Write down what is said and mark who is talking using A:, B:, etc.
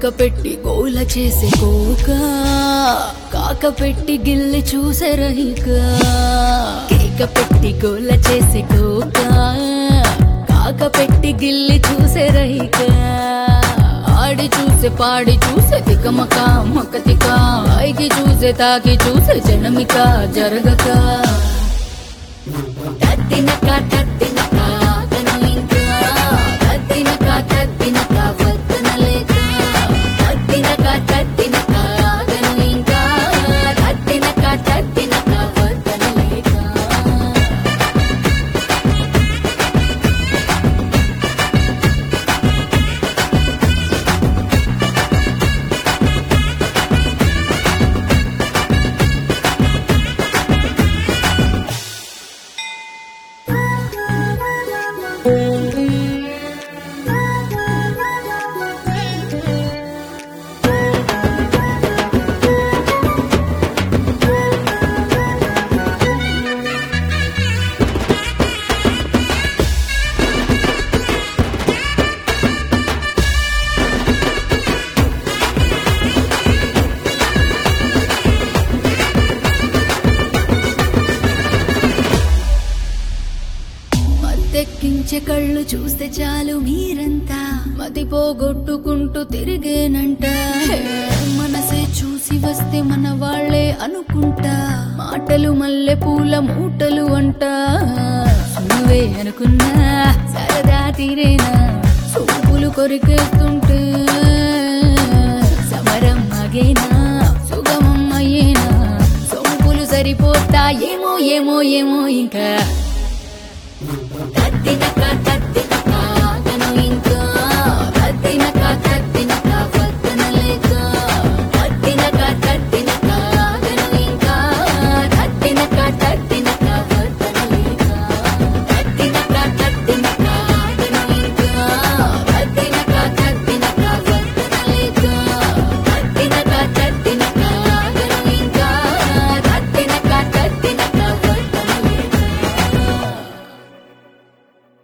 A: కేక పెట్టి గోల చేసే కోక కాక పెట్టి గిల్లి చూసే రహిక కేక పెట్టి గోల చేసే కోక కాక పెట్టి గిల్లి చూసే రహిక ఆడి చూసే పాడి చూసే తికమక మకతిక ఐకి చూసే తాకి చూసే జనమిక జరగక తత్తినక తత్తినక తను ఇంకా తత్తినక తత్తినక వద్దనలేక తత్తినక తత్తినక తను ఇంకా తత్తినక తత్తినక వద్దనలేక తెక్కించే కళ్ళు చూస్తే చాలు మీరంతా మతి పోగొట్టుకుంటూ తిరిగేనంట మనసే చూసి వస్తే మన వాళ్లే అనుకుంటా మాటలు మల్లె పూల మూటలు అంట నువ్వే అనుకున్నా సరదా తీరేనా సోపులు కొరికేస్తుంటే సమరం ఆగేనా సుగమం అయ్యేనా సోపులు సరిపోతా ఏమో ఏమో ఏమో ఇంకా